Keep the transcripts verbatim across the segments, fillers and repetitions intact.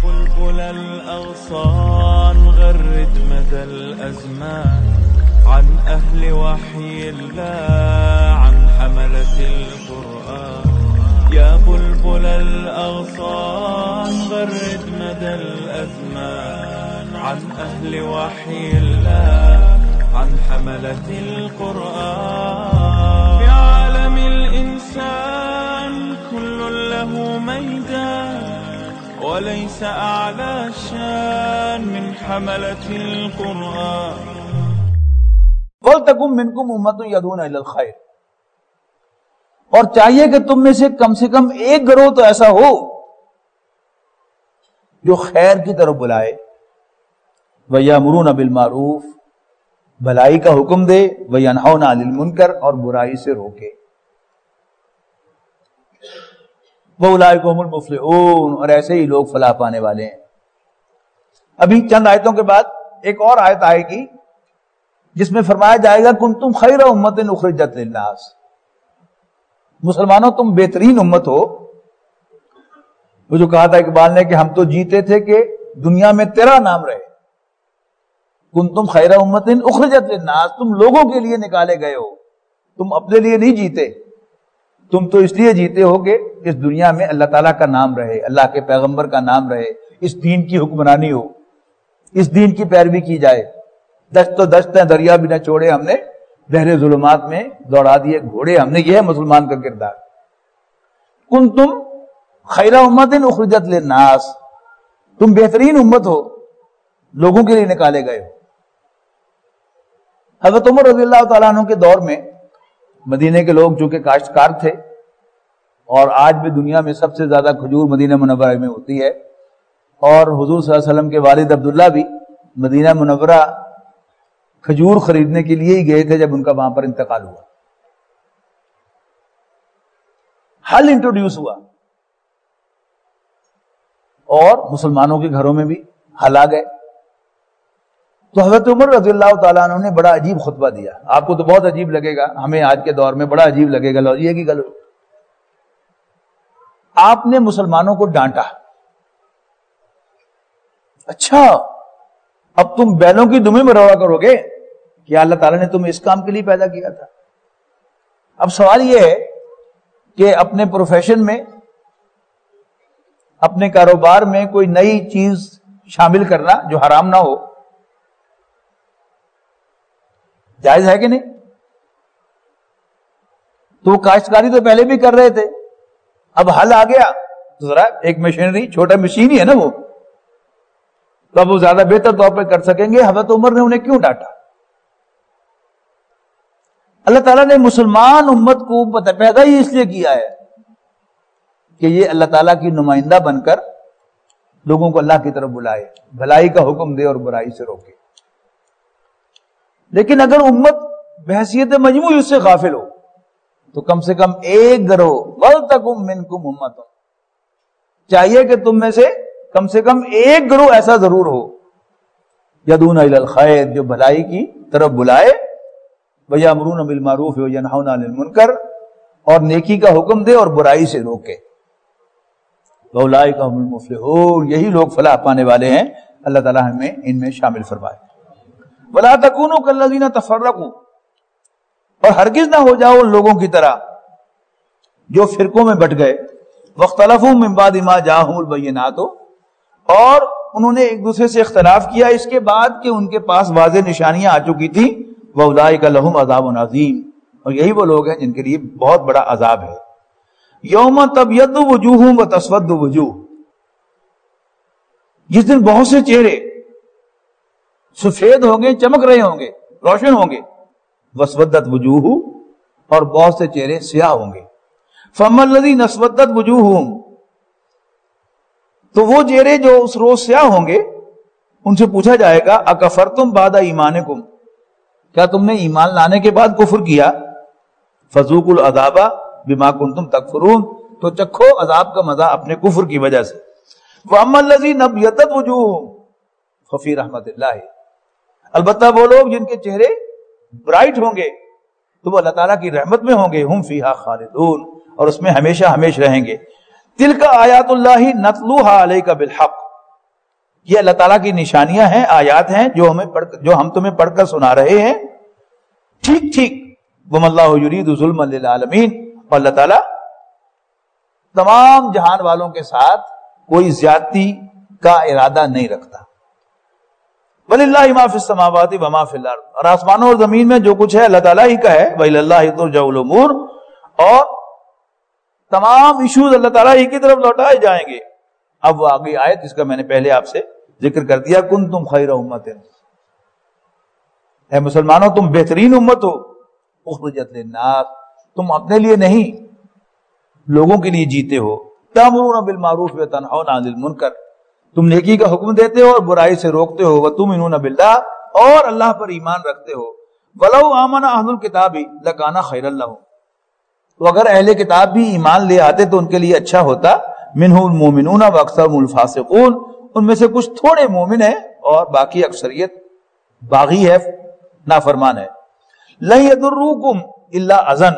بلبل الأغصان غرد مدى الأزمان عن أهل وحي الله عن حملة القرآن يا بلبل الأغصان غرد مدى الأزمان عن أهل وحي الله عن حملة القرآن في عالم الإنسان كل له ميدان وليس أعلى شان من حملة القرآن وَلْتَكُن مِّنكُمْ أُمَّةٌ يَدْعُونَ إِلَى الْخَيْرِ، اور چاہیے کہ تم میں سے کم سے کم ایک گروہ تو ایسا ہو جو خیر کی طرف بلائے، وَيَأْمُرُونَ بِالْمَعْرُوفِ، بھلائی کا حکم دے، وَيَنْهَوْنَ عَنِ الْمُنكَرِ، اور برائی سے روکے، وَأُولَٰئِكَ هُمُ الْمُفْلِحُونَ، اور ایسے ہی لوگ فلاح پانے والے ہیں۔ ابھی چند آیتوں کے بعد ایک اور آیت آئے گی جس میں فرمایا جائے گا کنتم خیر امت اخرجت للناس، مسلمانوں تم بہترین امت ہو۔ وہ جو کہا تھا اقبال نے کہ ہم تو جیتے تھے کہ دنیا میں تیرا نام رہے، کنتم خیر امت اخرجت للناس، تم لوگوں کے لیے نکالے گئے ہو، تم اپنے لیے نہیں جیتے، تم تو اس لیے جیتے ہو کہ اس دنیا میں اللہ تعالیٰ کا نام رہے، اللہ کے پیغمبر کا نام رہے، اس دین کی حکمرانی ہو، اس دین کی پیروی کی جائے۔ دشت و دشت دریا بھی نہ چھوڑے ہم نے، بحر ظلمات میں دوڑا دیے گھوڑے ہم نے، یہ ہے مسلمان کا کردار۔ کنتم خیر امت اخرجت للناس، تم بہترین امت ہو، لوگوں کے لیے نکالے گئے ہو۔ حضرت عمر رضی اللہ تعالیٰ عنہ کے دور میں مدینے کے لوگ چونکہ کاشتکار تھے، اور آج بھی دنیا میں سب سے زیادہ کھجور مدینہ منورہ میں ہوتی ہے، اور حضور صلی اللہ علیہ وسلم کے والد عبداللہ بھی مدینہ منورہ کھجور خریدنے کے لیے ہی گئے تھے جب ان کا وہاں پر انتقال ہوا۔ حل انٹروڈیوس ہوا اور مسلمانوں کے گھروں میں بھی حل آ گئے، تو حضرت عمر رضی اللہ تعالیٰ عنہ نے بڑا عجیب خطبہ دیا۔ آپ کو تو بہت عجیب لگے گا، ہمیں آج کے دور میں بڑا عجیب لگے گا، لو یہ کی گلو۔ آپ نے مسلمانوں کو ڈانٹا، اچھا اب تم بیلوں کی دمیں میں روڑا کرو گے؟ کیا اللہ تعالیٰ نے تمہیں اس کام کے لیے پیدا کیا تھا؟ اب سوال یہ ہے کہ اپنے پروفیشن میں، اپنے کاروبار میں کوئی نئی چیز شامل کرنا جو حرام نہ ہو، جائز ہے کہ نہیں؟ تو وہ کاشتکاری تو پہلے بھی کر رہے تھے، اب حل آ گیا تو ذرا ایک مشینری، چھوٹا مشین ہی ہے نا وہ، تو اب وہ زیادہ بہتر طور پہ کر سکیں گے۔ حضرت عمر نے انہیں کیوں ڈانٹا؟ اللہ تعالیٰ نے مسلمان امت کو پیدا ہی اس لیے کیا ہے کہ یہ اللہ تعالیٰ کی نمائندہ بن کر لوگوں کو اللہ کی طرف بلائے، بھلائی کا حکم دے اور برائی سے روکے۔ لیکن اگر امت بحیثیت مجموعی اس سے غافل ہو تو کم سے کم ایک گروہ، وَلْتَكُن مِّنكُمْ أُمَّةٌ، چاہیے کہ تم میں سے کم سے کم ایک گروہ ایسا ضرور ہو، یدعون الی الخیر، جو بھلائی کی طرف بلائے، وَیَأْمُرُونَ بِالْمَعْرُوفِ وَیَنْہَوْنَ عَنِ الْمُنکَرِ، اور نیکی کا حکم دے اور برائی سے روکے۔ وَأُولَٰئِکَ هُمُ الْمُفْلِحُونَ، یہی لوگ فلاح پانے والے ہیں، اللہ تعالیٰ ہمیں ان میں شامل فرمائے۔ وَلَا تَكُونُوا كَالَّذِينَ تَفَرَّقُوا، اور ہرگز نہ ہو جاؤ ان لوگوں کی طرح جو فرقوں میں بٹ گئے، وَاخْتَلَفُوا مِن بَعْدِ مَا جَاءَهُمُ الْبَيِّنَاتُ، اور انہوں نے ایک دوسرے سے اختلاف کیا اس کے بعد کہ ان کے پاس واضح نشانیاں آ چکی تھی۔ وَأُولَٰئِكَ لَهُمْ عَذَابٌ عَظِيمٌ، اور یہی وہ لوگ ہیں جن کے لیے بہت بڑا عذاب ہے۔ یوم تبیض وجوہ وتسود وجوہ، جس دن بہت سے چہرے سفید ہوں گے، چمک رہے ہوں گے، روشن ہوں گے، وسودت وجوہ، اور بہت سے چہرے سیاہ ہوں گے۔ فَأَمَّا الَّذِينَ اسْوَدَّتْ وُجُوهُهُمْ، تو وہ چہرے جو اس روز سیاہ ہوں گے ان سے پوچھا جائے گا اکفرتم بعد ایمانکم، کیا تم نے ایمان لانے کے بعد کفر کیا؟ فذوقوا العذاب بما کنتم تکفرون، تو چکھو عذاب کا مزہ اپنے کفر کی وجہ سے۔ وَأَمَّا الَّذِينَ ابْيَضَّتْ وُجُوهُهُمْ فَفِي رَحْمَةِ اللَّهِ، البتہ وہ لوگ جن کے چہرے برائٹ ہوں گے تو وہ اللہ تعالیٰ کی رحمت میں ہوں گے، ہم فیہا خالدون، اور اس میں ہمیشہ ہمیشہ رہیں گے۔ تلک آیات اللہ نتلوہا علیک بالحق، یہ اللہ تعالیٰ کی نشانیاں ہیں، آیات ہیں جو ہمیں پڑھ جو ہم تمہیں پڑھ کر سنا رہے ہیں، ٹھیک ٹھیک وَمَا اللَّهُ يُرِيدُ ظُلْمًا لِلْعَالَمِينَ، اور اللہ تعالیٰ تمام جہان والوں کے ساتھ کوئی زیادتی کا ارادہ نہیں رکھتا۔ وَلِلَّهِ مَا فِي السَّمَاوَاتِ وَمَا فِي الْأَرْضِ، اور آسمانوں اور زمین میں جو کچھ ہے اللہ تعالیٰ ہی کا ہے۔ وَإِلَى اللَّهِ تُرْجَعُ الْأُمُورُ، اور تمام ایشوز اللہ تعالیٰ ہی کی طرف لوٹائے جائیں گے۔ اب وہ آگئی آیت جس کا میں نے پہلے آپ سے ذکر کر دیا، کنتم خیر امت، اے مسلمانوں تم بہترین امت ہو، اخرجت للناس، تم اپنے لیے نہیں لوگوں کے لیے جیتے ہو، تأمرون بالمعروف وتنہون عن المنکر، تم نیکی کا حکم دیتے ہو اور برائی سے روکتے ہو، وتؤمنون باللہ، اور اللہ پر ایمان رکھتے ہو، ولو آمن اہل الکتاب لکان خیرا لہم، تو اگر اہل کتاب بھی ایمان لے آتے تو ان کے لیے اچھا ہوتا، منہ المومنون واکثرهم الفاسقون، ان میں سے کچھ تھوڑے مومن ہیں اور باقی اکثریت باغی ہے، نافرمان ہے۔ لن یضروکم الا اذن،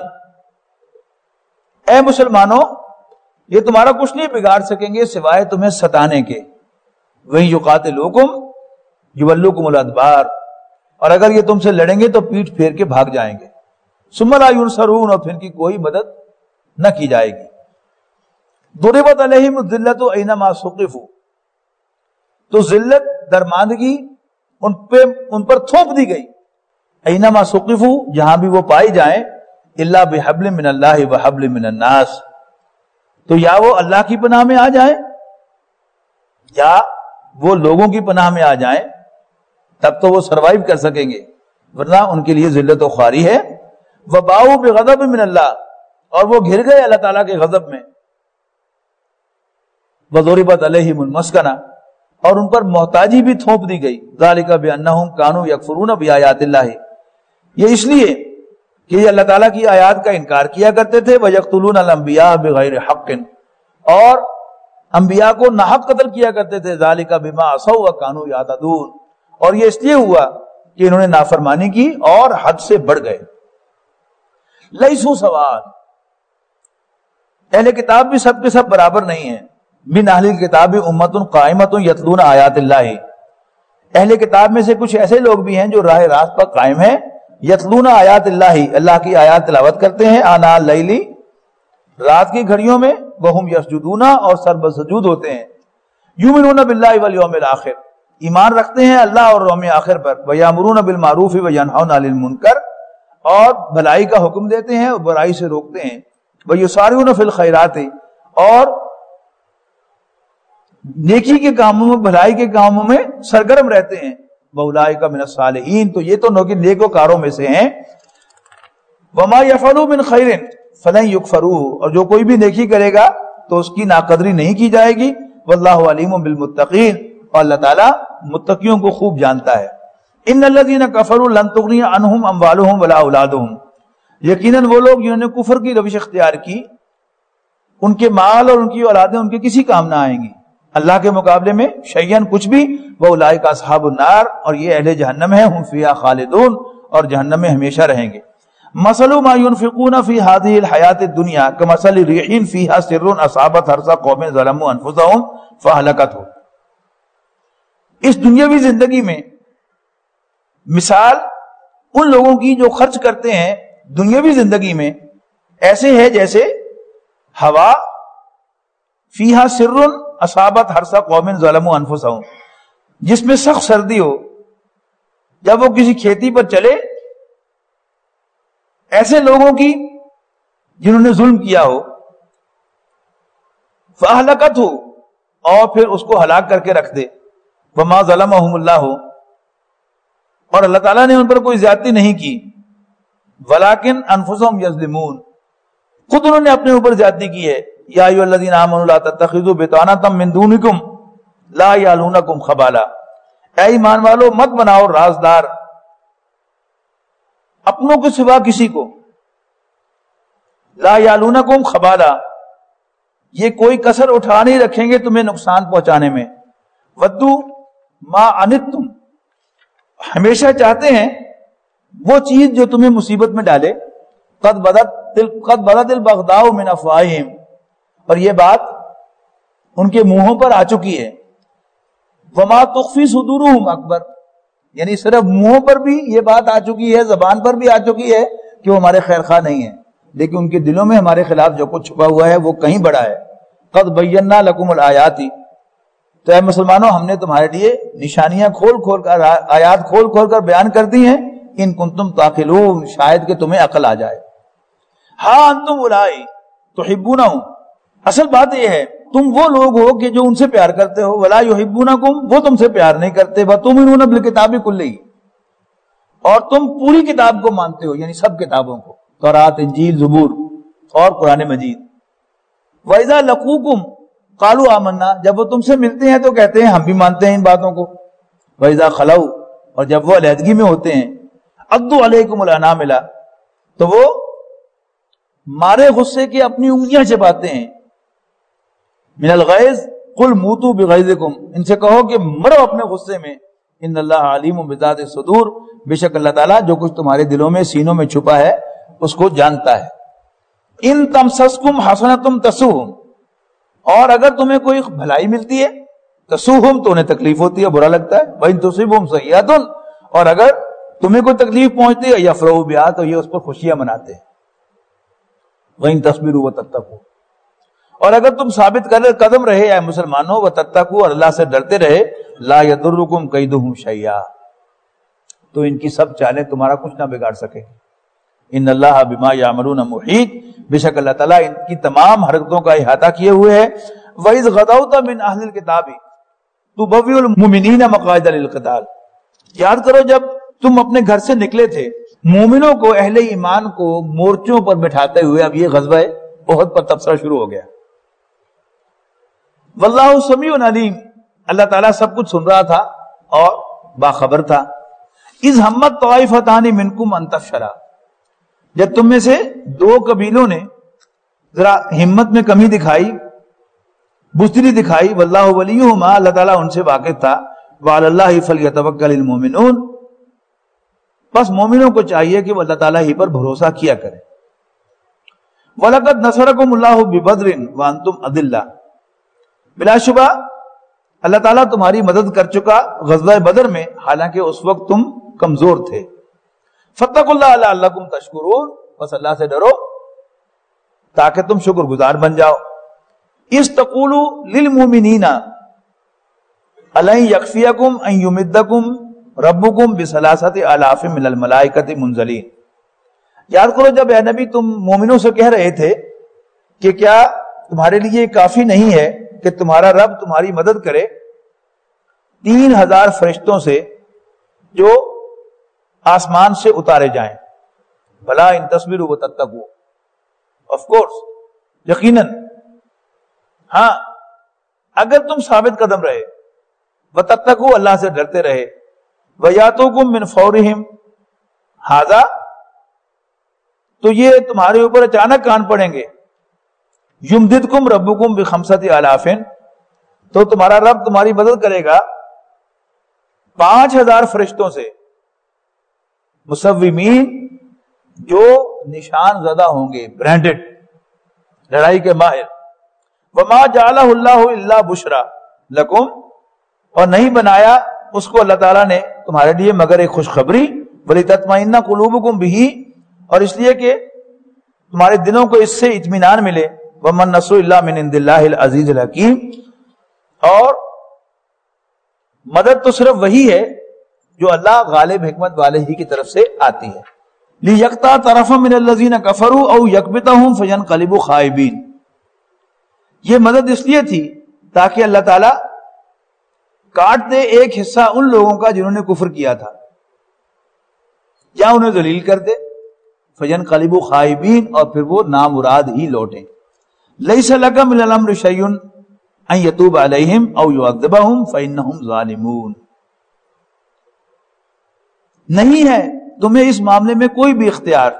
اے مسلمانوں یہ تمہارا کچھ نہیں بگاڑ سکیں گے سوائے تمہیں ستانے کے، وَإِن یقاتلوکم یولوکم الادبار، اور اگر یہ تم سے لڑیں گے تو پیٹھ پھیر کے بھاگ جائیں گے، ثم لا ینصرون، اور پھر ان کی کوئی مدد نہ کی جائے گی۔ ضربت علیہم الذلۃ اینما ثقفوا، تو ذلت درماندگی ان پہ ان پر تھوپ دی گئی، اینما ثقفوا، جہاں بھی وہ پائی جائیں، الا بحبل من اللہ وحبل من الناس، تو یا وہ اللہ کی پناہ میں آ جائیں یا وہ لوگوں کی پناہ میں آ جائیں، تب تو وہ سروائیو کر سکیں گے، ورنہ ان کے لیے ذلت و خواری ہے۔ وباؤ بغضب من اللہ، اور وہ گھر گئے اللہ تعالیٰ کے غضب میں۔ وضربت علیہم المسکنہ، اور ان پر محتاجی بھی تھوپ دی گئی، ذالک بانہم کانوا یکفرون بآیات اللہ، یہ اس لیے کہ یہ اللہ تعالیٰ کی آیات کا انکار کیا کرتے تھے، وَيَقْتُلُونَ الْأَنْبِيَاءَ بِغَيْرِ حَقٍّ، اور انبیاء کو ناحق قتل کیا کرتے تھے، ذَلِكَ بِمَا عَصَوْا وَكَانُوا يَعْتَدُونَ، اور یہ اس لیے ہوا کہ انہوں نے نافرمانی کی اور حد سے بڑھ گئے۔ لَيْسُوا سَوَاءً، اہل کتاب بھی سب کے سب برابر نہیں ہیں، مِنْ أَهْلِ الْكِتَابِ أُمَّةٌ قَائِمَةٌ يَتْلُونَ آیَاتِ اللَّهِ، اہل کتاب میں سے کچھ ایسے لوگ بھی ہیں جو راہ راست پر قائم ہیں، یتلون آیات اللہ، اللہ کی آیات تلاوت کرتے ہیں، آناء اللیل، رات کی گھڑیوں میں، وہم یسجدون، اور سر بسجود ہوتے ہیں، یؤمنون باللہ والیوم الآخر، ایمان رکھتے ہیں اللہ اور یوم آخر پر، ویامرون بالمعروف وینہون عن المنکر، اور بھلائی کا حکم دیتے ہیں اور برائی سے روکتے ہیں، ویسارعون فی الخیرات، اور نیکی کے کاموں میں، بھلائی کے کاموں میں سرگرم رہتے ہیں، وَأُولَٰئِکَ مِنَ الصَّالِحِینَ، تو یہ تو نیک وکاروں میں سے ہیں۔ وَمَا يَفْعَلُوا مِنْ خَيْرٍ فَلَن يُكْفَرُوهُ، اور جو کوئی بھی نیکی کرے گا تو اس کی ناقدری نہیں کی جائے گی، وَاللَّهُ عَلِيمٌ بِالْمُتَّقِينَ، اور اللہ تعالیٰ متقیوں کو خوب جانتا ہے۔ إِنَّ الَّذِينَ كَفَرُوا لَن تُغْنِيَ عَنْهُمْ أَمْوَالُهُمْ وَلَا أَوْلَادُهُمْ، یقیناً وہ لوگ جنہوں نے کفر کی روش اختیار کی، ان کے مال اور ان کی اولادیں ان کے کسی کام نہ آئیں گی اللہ کے مقابلے میں، شیئن کچھ بھی، وَأُولَٰئِکَ أَصْحَابُ النَّارِ، اور یہ اہل جہنم ہیں، ہم فیہا خالدون، اور جہنم میں ہمیشہ رہیں گے۔ مَثَلُ مَا يُنْفِقُونَ فِي هَٰذِهِ الْحَيَاةِ الدُّنْيَا كَمَثَلِ رِيحٍ فِيهَا سِرٌّ أَصَابَتْ حَرْثَ قَوْمٍ ظَلَمُوا أَنفُسَهُمْ فَأَهْلَكَتْهُ، اس دنیاوی زندگی میں مثال ان لوگوں کی جو خرچ کرتے ہیں دنیاوی زندگی میں ایسے ہے جیسے ہوا، فیہا سرٌ اصابت حرث قوم ظلموا انفسہم، جس میں سخت سردی ہو، جب وہ کسی کھیتی پر چلے، ایسے لوگوں کی جنہوں نے ظلم کیا ہو، فاہلکتہ، اور پھر اس کو ہلاک کر کے رکھ دے، وما ظلمہم اللہ، اور اللہ تعالیٰ نے ان پر کوئی زیادتی نہیں کی، ولیکن انفسہم یظلمون، خود انہوں نے اپنے اوپر زیادتی کی ہے۔ یا ایھا الذین آمنوا لا تتخذوا بطانۃ من دونکم لا یعلونکم خبالا، اے ایمان والو مت بناؤ رازدار اپنوں کے سوا کسی کو، لا یعلونکم خبالا، یہ کوئی کسر اٹھا نہیں رکھیں گے تمہیں نقصان پہنچانے میں، ودو ما عنتم، ہمیشہ چاہتے ہیں وہ چیز جو تمہیں مصیبت میں ڈالے، قد بدت قد بدت البغضاء من افواہہم، اور یہ بات ان کے منہوں پر آ چکی ہے، وما تخفی صدورہم اکبر، یعنی صرف منہوں پر بھی یہ بات آ چکی ہے، زبان پر بھی آ چکی ہے کہ وہ ہمارے خیر خواہ نہیں ہیں، لیکن ان کے دلوں میں ہمارے خلاف جو کچھ چھپا ہوا ہے وہ کہیں بڑا ہے۔ قد بینا لکم الآیات، تو اے مسلمانوں ہم نے تمہارے لیے نشانیاں کھول کھول کر، آیات کھول کھول کر بیان کر دی ہیں، ان کنتم تعقلون، شاید کہ تمہیں عقل آ جائے۔ ہاں انتم اولائی تحبونہم، اصل بات یہ ہے تم وہ لوگ ہو کہ جو ان سے پیار کرتے ہو، ولا یحبونکم، وہ تم سے پیار نہیں کرتے، وتؤمنون بالکتاب کلہ، اور تم پوری کتاب کو مانتے ہو، یعنی سب کتابوں کو، تورات، انجیل، زبور اور قرآن مجید۔ وَإِذَا لَقُوكُمْ قَالُوا آمَنَّا، جب وہ تم سے ملتے ہیں تو کہتے ہیں ہم بھی مانتے ہیں ان باتوں کو۔ وَإِذَا خَلَوْا، اور جب وہ علیحدگی میں ہوتے ہیں، عَضُّوا عَلَيْكُمُ الْأَنَامِلَ، تو وہ مارے غصے کی اپنی انگلیاں چباتے ہیں۔ من الغیظ قل موتوا بغیظکم، ان سے کہو کہ مرو اپنے غصے میں، ان اللہ علیم بذات الصدور، بے شک اللہ تعالیٰ جو کچھ تمہارے دلوں میں، سینوں میں چھپا ہے اس کو جانتا ہے۔ ان تمسسکم حسنۃ تسؤہم، اور اگر تمہیں کوئی بھلائی ملتی ہے، تسؤہم تو انہیں تکلیف ہوتی ہے، برا لگتا ہے، وان تصبہم سیئۃ، اور اگر تمہیں کوئی تکلیف پہنچتی ہے، یفرحوا بہا، تو یہ اس پر خوشیاں مناتے ہیں۔ وان تصبروا وتتقوا، اور اگر تم ثابت قدم رہے اے مسلمانوں، وتتقوا، اور اللہ سے ڈرتے رہے، لا یضرکم کیدہم شیئا، تو ان کی سب چالیں تمہارا کچھ نہ بگاڑ سکے۔ ان اللہ بما یعملون محیط، بے شک اللہ تعالیٰ ان کی تمام حرکتوں کا احاطہ کیے ہوئے ہے۔ وَإِذْ غَدَوْتَ مِنْ أَهْلِ الْكِتَابِ تُبَوِّئُ الْمُؤْمِنِينَ مَقَاعِدَ لِلْقِتَالِ، یاد کرو جب تم اپنے گھر سے نکلے تھے، مومنوں کو، اہل ایمان کو مورچوں پر بٹھاتے ہوئے، اب یہ غزوہ احد پر تبصرہ شروع ہو گیا۔ واللہ سمیع علیم، اللہ تعالیٰ سب کچھ سن رہا تھا اور باخبر تھا۔ اذ ہمت طائفتان منکم ان تفشلا، جب تم میں سے دو قبیلوں نے ذرا ہمت میں کمی دکھائی، بزدلی دکھائی، واللہ ولیہما، اللہ تعالیٰ ان سے واقف تھا، وعلی اللہ فلیتوکل المؤمنون، بس مومنوں کو چاہیے کہ وہ اللہ تعالیٰ ہی پر بھروسہ کیا کریں۔ وَلَقَدْ نَصَرَكُمُ اللَّهُ بِبَدْرٍ وَأَنْتُمْ أَذِلَّةٌ، بلا شبہ اللہ تعالیٰ تمہاری مدد کر چکا غزوہ بدر میں، حالانکہ اس وقت تم کمزور تھے۔ فَاتَّقُوا اللَّهَ لَعَلَّكُمْ تَشْكُرُونَ، بس اللہ سے ڈرو تاکہ تم شکر گزار بن جاؤ۔ اِذْ تَقُولُوا لِلْمُؤْمِنِينَ أَلَنْ يَكْفِيَكُمْ أَنْ يُمِدَّكُمْ رَبُّكُمْ بِثَلَاثَةِ آلَافٍ مِنَ الْمَلَائِكَةِ مُنزَلِينَ، یاد کرو جب اے نبی تم مومنوں سے کہہ رہے تھے کہ کیا تمہارے لیے کافی نہیں ہے کہ تمہارا رب تمہاری مدد کرے تین ہزار فرشتوں سے جو آسمان سے اتارے جائیں۔ بھلا ان تصبروا وتتقوا، آف کورس، یقیناً، ہاں اگر تم ثابت قدم رہے، وتتقوا، اللہ سے ڈرتے رہے، ویاتوکم من فورہم ھذا، تو یہ تمہارے اوپر اچانک کان پڑیں گے۔ یمددکم ربکم بخمسۃ آلاف، تو تمہارا رب تمہاری مدد کرے گا پانچ ہزار فرشتوں سے، مسومین، جو نشان زدہ ہوں گے، برانڈڈ، لڑائی کے ماہر۔ وما جعلہ اللہ الا بشرا لکم، اور نہیں بنایا اس کو اللہ تعالیٰ نے تمہارے لیے مگر ایک خوشخبری، ولتطمئن قلوبکم بہ، اور اس لیے کہ تمہارے دلوں کو اس سے اطمینان ملے۔ ومن نصر الا من عند اللہ العزیز الحکیم، اور مدد تو صرف وہی ہے جو اللہ غالب حکمت والے ہی کی طرف سے آتی ہے۔ لِيَقْطَعَ طَرَفًا مِنَ الَّذِينَ كَفَرُوا أَوْ يَكْبِتَهُمْ فَيَنْقَلِبُوا خَائِبِينَ، یہ مدد اس لیے تھی تاکہ اللہ تعالیٰ کاٹ دے ایک حصہ ان لوگوں کا جنہوں نے کفر کیا تھا، یا انہیں ذلیل کر دے، فَيَنْقَلِبُوا خَائِبِينَ، اور پھر وہ نامراد ہی لوٹیں۔ لَيْسَ لَكَ مِنَ الْأَمْرِ شَيْءٌ أَن يَتُوبَ عَلَيْهِمْ أَوْ يُعَذِّبَهُمْ فَإِنَّهُمْ ظَالِمُونَ، نہیں ہے تمہیں اس معاملے میں کوئی بھی اختیار،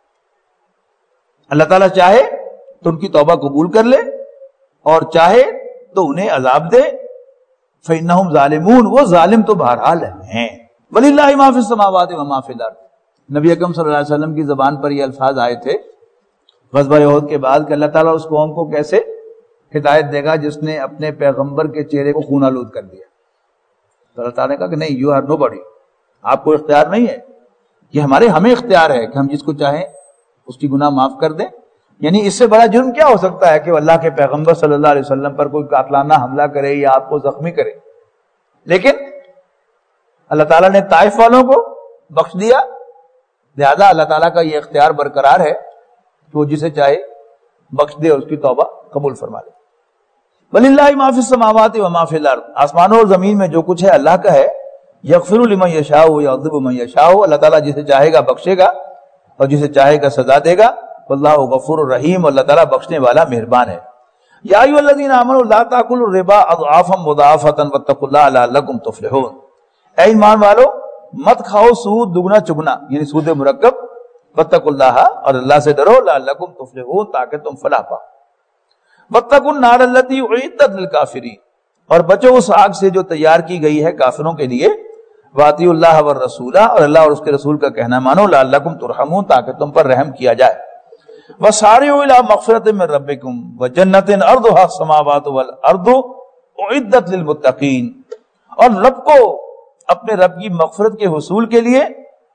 اللہ تعالیٰ چاہے تو ان کی توبہ قبول کر لے اور چاہے تو انہیں عذاب دے، فَإِنَّهُمْ ظَالِمُونَ، وہ ظالم تو بہرحال ہیں۔ وَلِلَّهِ مَا فِي السَّمَاوَاتِ وَمَا فِي الْأَرْضِ، نبی اکرم صلی اللہ علیہ وسلم کی زبان پر یہ الفاظ آئے تھے غزوہ احد کے بعد کہ اللہ تعالیٰ اس قوم کو کیسے ہدایت دے گا جس نے اپنے پیغمبر کے چہرے کو خون آلود کر دیا۔ تو اللہ تعالیٰ نے کہا کہ نہیں، یو آر نو باڈی، آپ کو اختیار نہیں ہے، یہ ہمارے ہمیں اختیار ہے کہ ہم جس کو چاہیں اس کی گناہ معاف کر دیں. یعنی اس سے بڑا جرم کیا ہو سکتا ہے کہ وہ اللہ کے پیغمبر صلی اللہ علیہ وسلم پر کوئی قاتلانہ حملہ کرے یا آپ کو زخمی کرے. لیکن اللہ تعالیٰ نے طائف والوں کو بخش دیا، لہذا اللہ تعالیٰ کا یہ اختیار برقرار ہے کہ وہ جسے چاہے بخش دے اور اس کی توبہ قبول فرما لے. وَلِلَّهِ مَا فِي السَّمَاوَاتِ وَمَا فِي الْأَرْضِ، آسمانوں اور زمین میں جو کچھ ہے اللہ کا ہے. یغفر لمن یشاء ویعذب من یشاء، اللہ تعالیٰ جسے چاہے گا بخشے گا اور جسے چاہے گا سزا دے گا. واللہ غفور الرحیم، اللہ تعالیٰ بخشنے والا مہربان ہے. یا ایھا الذین آمنوا لا تاکلوا الربا اضعافا مضاعفۃ واتقوا اللہ لعلکم تفلحون، اے ایمان والو مت کھاؤ سود دگنا چگنا، یعنی سود مرکب. واتقوا اللہ، اور اللہ سے ڈرو، لعلکم تفلحون، تاکہ تم فلاح پاؤ. واتقوا النار التی اعدت للکافرین، اور بچو اس آگ سے جو تیار کی گئی ہے کافروں کے لیے. واطیعوا اللہ والرسول، اور اللہ اور اس کے رسول کا کہنا مانو. لعلکم ترحمون، تاکہ تم پر رحم کیا جائے. وسارعوا الی مغفرۃ من ربکم وجنۃ عرضها السماوات والارض اعدت للمتقین، اور لپکو اپنے رب کی مغفرت کے حصول کے لیے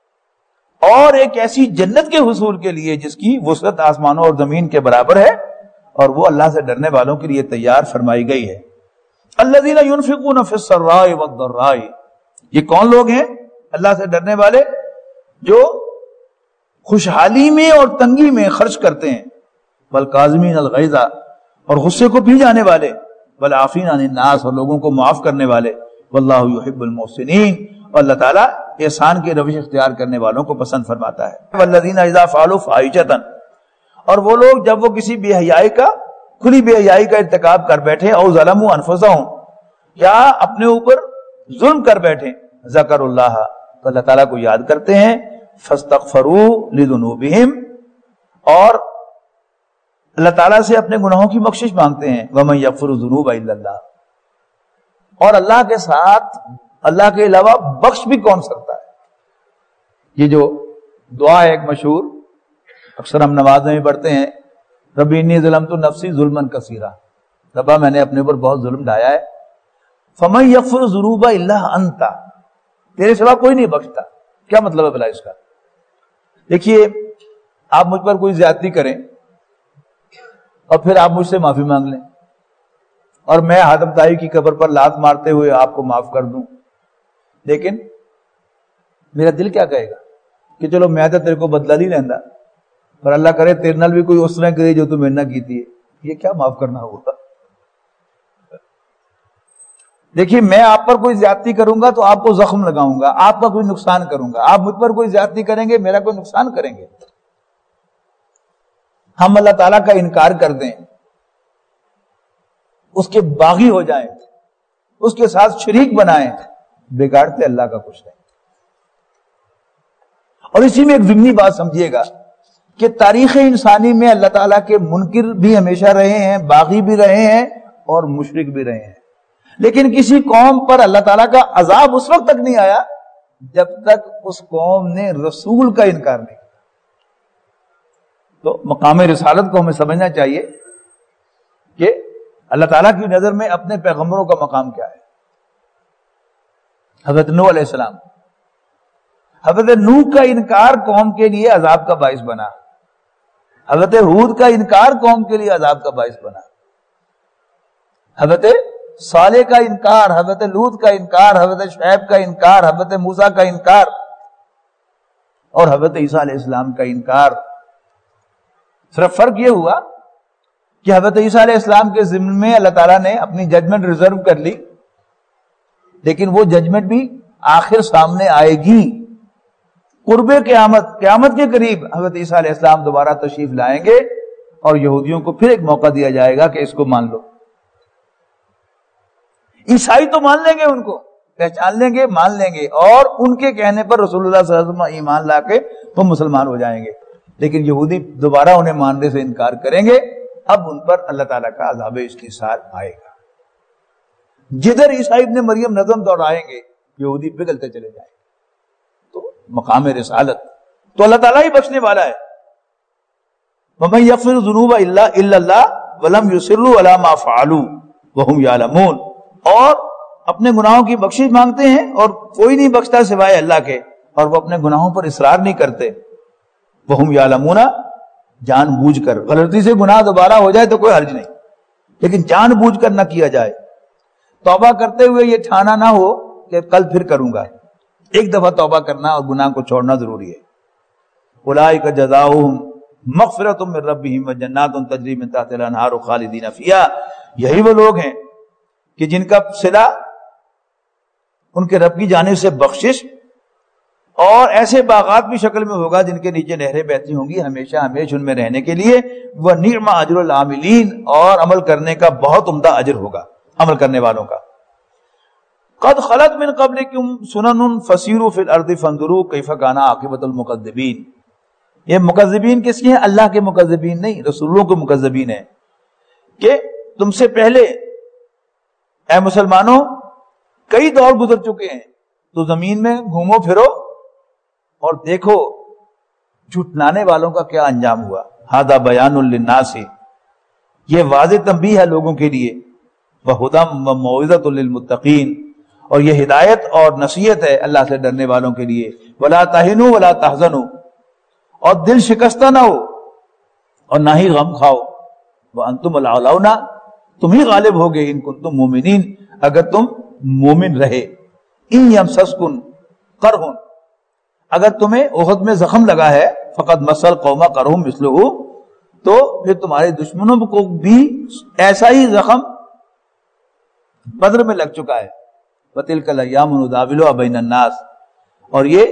اور ایک ایسی جنت کے حصول کے لیے جس کی وسعت آسمانوں اور زمین کے برابر ہے، اور وہ اللہ سے ڈرنے والوں کے لیے تیار فرمائی گئی ہے. الذین ينفقون فی السراء والضراء، یہ کون لوگ ہیں اللہ سے ڈرنے والے؟ جو خوشحالی میں اور تنگی میں خرچ کرتے ہیں. والکاظمین الغیظ، اور غصے کو پی جانے والے. والعافین عن الناس، اور لوگوں کو معاف کرنے والے. واللہ یحب المحسنین، اور اللہ تعالیٰ احسان کی روش اختیار کرنے والوں کو پسند فرماتا ہے. والذین اذا فعلوا فاحشۃ، اور وہ لوگ جب وہ کسی بے حیائی کا کھلی بے حیائی کا ارتکاب کر بیٹھے، او ظلموا انفسہم، یا اپنے اوپر ظلم کر بیٹھے، ذکر اللہ، تو اللہ تعالیٰ کو یاد کرتے ہیں. فاستغفروا لذنوبہم، اور اللہ تعالیٰ سے اپنے گناہوں کی بخشش مانگتے ہیں. ومن یغفر الذنوب الا اللہ، اور اللہ کے ساتھ اللہ کے علاوہ بخش بھی کون سکتا ہے. یہ جو دعا ہے ایک مشہور، اکثر ہم نماز میں پڑھتے ہیں، ربی انی ظلمت نفسی ظلما کثیرا، ربا میں نے اپنے اوپر بہت ظلم ڈھایا ہے. فمن یغفر الذنوب الا انت، تیرے سوا کوئی نہیں بخشتا. کیا مطلب ہے بھلا اس کا؟ دیکھیے، آپ مجھ پر کوئی زیادتی کریں اور پھر آپ مجھ سے معافی مانگ لیں، اور میں حاتم طائی کی قبر پر لات مارتے ہوئے آپ کو معاف کر دوں، لیکن میرا دل کیا کہے گا کہ چلو میں تو تیرے کو بدلہ نہیں لینا، پر اللہ کرے تیرے نال بھی کوئی اس طرح کرے جو تو میرے نہ کیتی ہے. یہ کیا معاف کرنا ہوگا؟ دیکھیے، میں آپ پر کوئی زیادتی کروں گا تو آپ کو زخم لگاؤں گا، آپ کا کوئی نقصان کروں گا. آپ مجھ پر کوئی زیادتی کریں گے، میرا کوئی نقصان کریں گے. ہم اللہ تعالیٰ کا انکار کر دیں، اس کے باغی ہو جائیں، اس کے ساتھ شریک بنائیں، بگاڑتے اللہ کا کچھ نہیں. اور اسی میں ایک ضمنی بات سمجھیے گا کہ تاریخ انسانی میں اللہ تعالیٰ کے منکر بھی ہمیشہ رہے ہیں، باغی بھی رہے ہیں اور مشرک بھی رہے ہیں. لیکن کسی قوم پر اللہ تعالیٰ کا عذاب اس وقت تک نہیں آیا جب تک اس قوم نے رسول کا انکار نہیں. تو مقام رسالت کو ہمیں سمجھنا چاہیے کہ اللہ تعالیٰ کی نظر میں اپنے پیغمبروں کا مقام کیا ہے. حضرت نوح علیہ السلام، حضرت نوح کا انکار قوم کے لیے عذاب کا باعث بنا. حضرت ہود کا انکار قوم کے لیے عذاب کا باعث بنا. حضرت صالح کا انکار، حضرت لوط کا انکار، حضرت شعیب کا انکار، حضرت موسیٰ کا انکار اور حضرت عیسیٰ علیہ السلام کا انکار. صرف فرق یہ ہوا کہ حضرت عیسیٰ علیہ السلام کے ضمن میں اللہ تعالیٰ نے اپنی ججمنٹ ریزرو کر لی، لیکن وہ ججمنٹ بھی آخر سامنے آئے گی. قرب قیامت، قیامت کے قریب حضرت عیسیٰ علیہ السلام دوبارہ تشریف لائیں گے اور یہودیوں کو پھر ایک موقع دیا جائے گا کہ اس کو مان لو. عیسائی تو مان لیں گے، ان کو پہچان لیں گے، مان لیں گے، اور ان کے کہنے پر رسول اللہ صلی اللہ علیہ وسلم ایمان لا کے وہ مسلمان ہو جائیں گے. لیکن یہودی دوبارہ انہیں ماننے سے انکار کریں گے. اب ان پر اللہ تعالیٰ کا عذاب استحصال آئے گا. جدھر عیسائی ابن مریم نظم دوڑائیں گے، یہودی پگھلتے چلے جائیں گے. تو مقام رسالت تو اللہ تعالیٰ ہی بخشنے والا ہے. وَمَن يَغْفِرُ الذُّنُوبَ إِلَّا اللَّهُ وَلَمْ يُصِرُّوا عَلَىٰ مَا فَعَلُوا وَهُمْ يَعْلَمُونَ. اور اپنے گناہوں کی بخشش مانگتے ہیں اور کوئی نہیں بخشتا سوائے اللہ کے، اور وہ اپنے گناہوں پر اصرار نہیں کرتے. وَهُمْ يَعْلَمُونَ، جان بوجھ کر. غلطی سے گناہ دوبارہ ہو جائے تو کوئی حرج نہیں، لیکن جان بوجھ کر نہ کیا جائے. توبہ کرتے ہوئے یہ ٹھانا نہ ہو کہ کل پھر کروں گا. ایک دفعہ توبہ کرنا اور گناہ کو چھوڑنا ضروری ہے. اولئک جزاؤہم مغفرۃ من ربہم وجنات تجری من تحتہا الانہار خالدین فیہا. یہی وہ لوگ ہیں کہ جن کا صلہ ان کے رب کی جانب سے بخشش اور ایسے باغات بھی شکل میں ہوگا جن کے نیچے نہریں بہتی ہوں گی ہمیشہ ہمیشہ ان میں رہنے کے لیے. وَنِعْمَ أَجْرُ الْعَامِلِينَ، اور عمل کرنے کا بہت عمدہ اجر ہوگا عمل کرنے والوں کا. قد خلت من قبلکم سنن فسیروا فی الارض فانظروا کیف کان عاقبۃ المکذبین. یہ مکذبین کس کے ہیں؟ اللہ کے مکذبین نہیں، رسولوں کے مکذبین ہیں کہ تم سے پہلے اے مسلمانوں کئی دور گزر چکے ہیں، تو زمین میں گھومو پھرو اور دیکھو جھٹلانے والوں کا کیا انجام ہوا. ھذا بیان للناس، یہ واضح تنبیہ ہے لوگوں کے لیے. وہدی وموعظۃ للمتقین، اور یہ ہدایت اور نصیحت ہے اللہ سے ڈرنے والوں کے لیے. ولا تہنوا ولا تحزنوا، اور دل شکستہ نہ ہو اور نہ ہی غم کھاؤ. وانتم الاعلون، تم ہی غالب ہوگے ان کنتم مومنین، اگر تم مومن رہے. ان یمسسکم قرح، اگر تمہیں احد میں زخم لگا ہے، فقد مسل قوم قرح مثلہ، تو پھر تمہارے دشمنوں کو بھی ایسا ہی زخم بدر میں لگ چکا ہے. وَتِلْكَ الْأَيَّامُ نُدَاوِلُهَا بَيْنَ النَّاسِ، اور یہ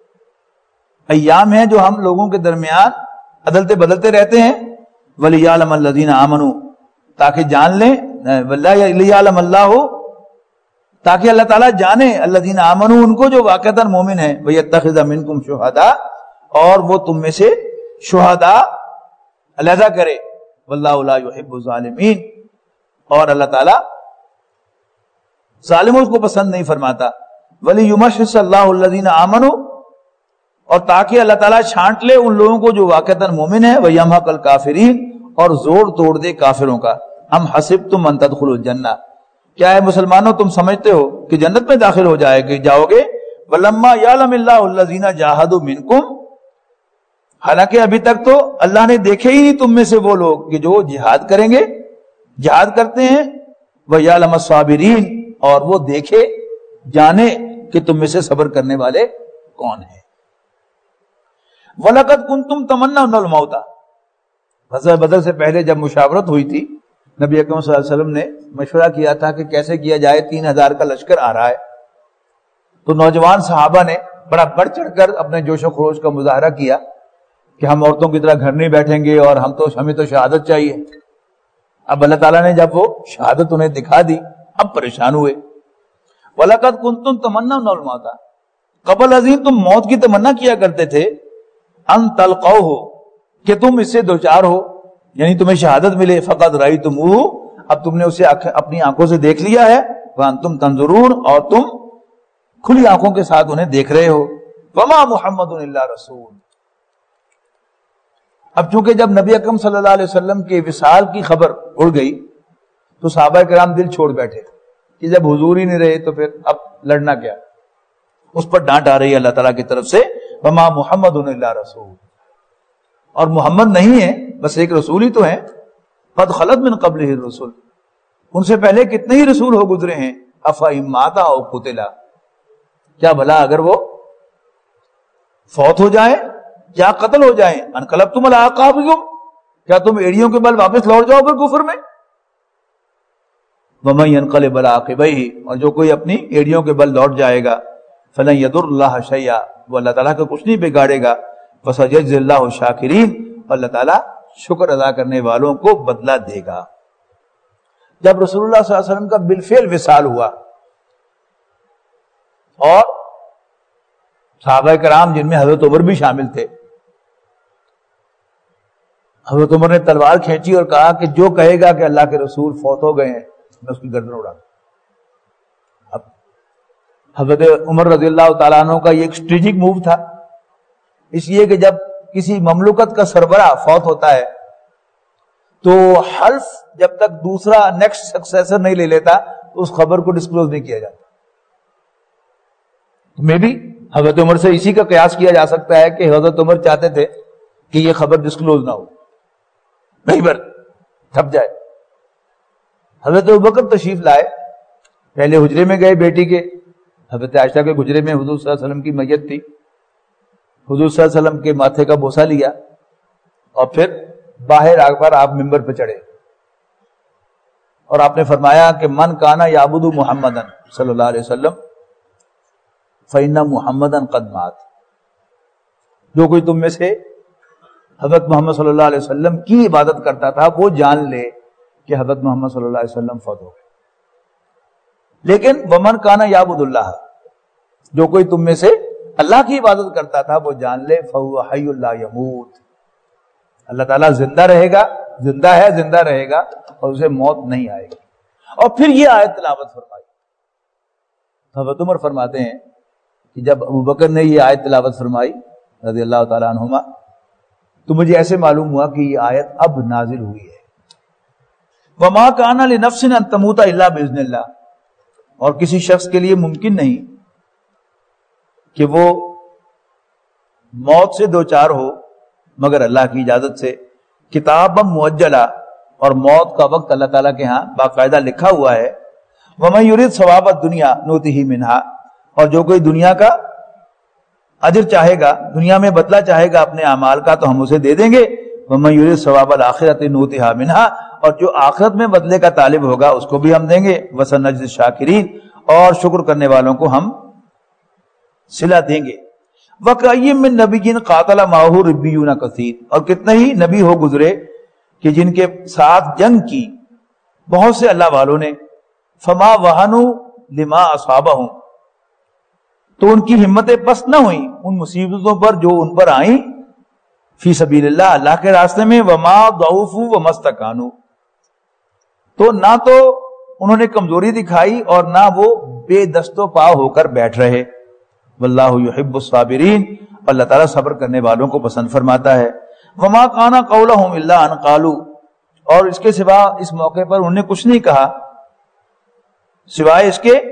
ایام ہیں جو ہم لوگوں کے درمیان عدلتے بدلتے رہتے ہیں. وَلِيَعْلَمَ الَّذِينَ آمَنُوا، تاکہ جان لیں، وَلِيَعْلَمَ اللَّهُ، تاکہ اللہ تعالیٰ جانے الذین آمنوا، ان کو جو واقعتاً مومن ہیں. وَيَتَّخِذَ مِنْكُمْ شُهَدَاءَ، اور وہ تم میں سے شہداء علیحدہ کرے. وَاللَّهُ لَا يُحِبُّ الظَّالِمِينَ، اور اللہ تعالیٰ ظالموں کو پسند نہیں فرماتا. وَلِيُمَحِّصَ اللَّهُ الَّذِينَ آمَنُوا، اور تاکہ اللہ تعالیٰ چھانٹ لے ان لوگوں کو جو واقعتاً مومن ہیں. وَيَمْحَقَ الْكَافِرِينَ، اور زور توڑ دے کافروں کا. ام حسبتم ان تدخلوا الجنہ، کیا ہے مسلمانوں تم سمجھتے ہو کہ جنت میں داخل ہو جائے گے جاؤ گے. وَلَمَّا يَعْلَمِ اللَّهُ الَّذِينَ جَاهَدُوا مِنْكُمْ، حالانکہ ابھی تک تو اللہ نے دیکھے ہی نہیں تم میں سے وہ لوگ کہ جو جہاد کریں گے، جہاد کرتے ہیں. وَيَعْلَمَ الصَّابِرِينَ، اور وہ دیکھے جانے کہ تم میں سے صبر کرنے والے کون ہیں. وَلَقَدْ كُنْتُمْ تَمَنَّوْنَ الْمَوْتَ، غزوہ بدر سے پہلے جب مشاورت ہوئی تھی، نبی اکرم صلی اللہ علیہ وسلم نے مشورہ کیا تھا کہ کیسے کیا جائے. تین ہزار کا لشکر آ رہا ہے، تو نوجوان صحابہ نے بڑا بڑھ چڑھ کر اپنے جوش و خروش کا مظاہرہ کیا کہ ہم عورتوں کی طرح گھر نہیں بیٹھیں گے اور ہم تو ہمیں تو شہادت چاہیے. اب اللہ تعالیٰ نے جب وہ شہادت انہیں دکھا دی اب پریشان ہوئے. وَلَقَدْ كُنْتُمْ تَمَنَّوْنَ الْمَوْتَ، قبل ازیں تم موت کی تمنا کیا کرتے تھے. ان تلقوہ، کہ تم اس سے دوچار ہو، یعنی تمہیں شہادت ملے. فقد رأیتموہ، اب تم نے اسے اپنی آنکھوں سے دیکھ لیا ہے. وانتم تنظرون، اور تم کھلی آنکھوں کے ساتھ انہیں دیکھ رہے ہو. وما محمد الا رسول، اب چونکہ جب نبی اکرم صلی اللہ علیہ وسلم کے وصال کی خبر اڑ گئی تو صحابہ کرام دل چھوڑ بیٹھے کہ جب حضور ہی نہیں رہے تو پھر اب لڑنا کیا. اس پر ڈانٹ آ رہی ہے اللہ تعالیٰ کی طرف سے. وما محمد الا رسول، اور محمد نہیں ہے بس ایک رسول ہی تو ہیں. قد خلت من قبلہ الرسل، ان سے پہلے کتنے ہی رسول ہو گزرے ہیں. افئن مات او قتل، کیا بھلا اگر وہ فوت ہو جائیں یا قتل ہو جائیں. انقلبتم علی اعقابکم، کیا تم ایڑیوں کے بل واپس لوٹ جاؤ گے کفر میں. ومن ينقلب علی عقبیہ، اور جو کوئی اپنی ایڑیوں کے بل لوٹ جائے گا. فلن یضر اللہ شیئا، وہ اللہ تعالیٰ کا کچھ نہیں بگاڑے گا. فسيجزي اللہ الشاکرین، اور اللہ تعالیٰ شکر ادا کرنے والوں کو بدلہ دے گا. جب رسول اللہ صلی اللہ علیہ وسلم کا بالفعل وصال ہوا اور صحابہ کرام جن میں حضرت عمر بھی شامل تھے، حضرت عمر نے تلوار کھینچی اور کہا کہ جو کہے گا کہ اللہ کے رسول فوت ہو گئے ہیں میں اس کی گردن اڑا دوں. اب حضرت عمر رضی اللہ تعالیٰ عنہ کا یہ ایک اسٹریٹجک موو تھا، اس لیے کہ جب کسی مملکت کا سربراہ فوت ہوتا ہے تو حلف جب تک دوسرا نیکسٹ سکسیسر نہیں لے لیتا تو اس خبر کو ڈسکلوز نہیں کیا جاتا. میں بھی حضرت عمر سے اسی کا قیاس کیا جا سکتا ہے کہ حضرت عمر چاہتے تھے کہ یہ خبر ڈسکلوز نہ ہو, نہیں بر چھپ جائے. حضرت ابوبکر تشریف لائے, پہلے حجرے میں گئے بیٹی کے, حضرت عائشہ کے حجرے میں حضور صلی اللہ علیہ وسلم کی میت تھی, حضور صلی اللہ علیہ وسلم کے ماتھے کا بوسہ لیا اور پھر باہر آ کر آپ ممبر پہ چڑھے اور آپ نے فرمایا کہ من کانا یعبد محمدن صلی اللہ علیہ وسلم فإن محمدن قد مات. جو کوئی تم میں سے حضرت محمد صلی اللہ علیہ وسلم کی عبادت کرتا تھا وہ جان لے کہ حضرت محمد صلی اللہ علیہ وسلم فوت ہو گئے. لیکن ومن کانا یعبد اللہ, جو کوئی تم میں سے اللہ کی عبادت کرتا تھا وہ جان لے فہو حی لا یموت, اللہ تعالیٰ زندہ رہے گا, زندہ ہے, زندہ رہے گا اور اسے موت نہیں آئے گی. اور پھر یہ آیت تلاوت فرمائی. حضرت عمر فرماتے ہیں کہ جب ابوبکر نے یہ آیت تلاوت فرمائی رضی اللہ تعالیٰ عنہما, تو مجھے ایسے معلوم ہوا کہ یہ آیت اب نازل ہوئی ہے. وما کان لنفس ان تموت الا باذن اللہ, اور کسی شخص کے لیے ممکن نہیں کہ وہ موت سے دوچار ہو مگر اللہ کی اجازت سے. کتاب مؤجلہ, اور موت کا وقت اللہ تعالیٰ کے ہاں باقاعدہ لکھا ہوا ہے. ومن یرید ثواب الدنیا نؤتہ منہا, اور جو کوئی دنیا کا اجر چاہے گا, دنیا میں بدلہ چاہے گا اپنے اعمال کا تو ہم اسے دے دیں گے. ومن یرید ثواب الآخرۃ نؤتہ منہا, اور جو آخرت میں بدلے کا طالب ہوگا اس کو بھی ہم دیں گے. وسنجزی الشاکرین, اور شکر کرنے والوں کو ہم صلہ دیں گے. وَكَأَيٍّ مِّن نَبِيٍّ قَاتَلَ مَعَهُ رِبِّيُّونَ كَثِيرٌ, اور کتنے ہی نبی ہو گزرے کہ جن کے ساتھ جنگ کی بہت سے اللہ والوں نے. فَمَا وَهَنُوا لِمَا أَصَابَهُمْ, تو ان کی ہمتیں پست نہ ہوئیں ان مصیبتوں پر جو ان پر آئیں. فی سبیل اللہ, اللہ کے راستے میں. وما ضعفوا وما استکانوا, تو نہ تو انہوں نے کمزوری دکھائی اور نہ وہ بے دست و پا ہو کر بیٹھ رہے. واللہ یحب الصابرین, اللہ تعالیٰ صبر کرنے والوں کو پسند فرماتا ہے. وما کان قولهم الا ان قالوا, اور اس کے سوا اس موقع پر انہوں نے کچھ نہیں کہا سوائے اس کے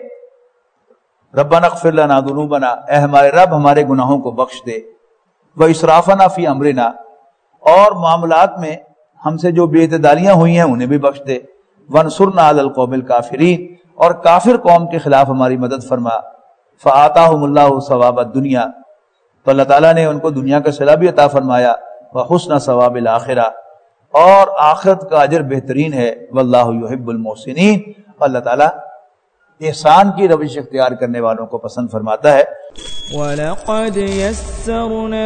ربنا اغفر لنا ذنوبنا, اے ہمارے رب ہمارے گناہوں کو بخش دے. واسرافنا فی امرنا, اور معاملات میں ہم سے جو بے اعتدالیاں ہوئی ہیں انہیں بھی بخش دے. وانصرنا علی القوم الکافرین, اور کافر قوم کے خلاف ہماری مدد فرما. فآتاہم اللہ ثواب الدنیا, تو اللہ تعالیٰ نے ان کو دنیا کا صلہ بھی عطا فرمایا. وحسن ثواب الآخرہ, اور آخرت کا اجر بہترین ہے. واللہ یحب المحسنین, اللہ تعالیٰ احسان کی روش اختیار کرنے والوں کو پسند فرماتا ہے. وَلَقَدْ يَسَّرْنَا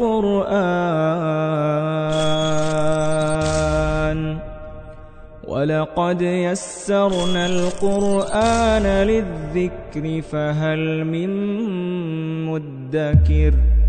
الْقُرْآنَ وَلَقَدْ يَسَّرْنَا الْقُرْآنَ لِلذِّكْرِ فَهَلْ مِن مُّدَّكِرٍ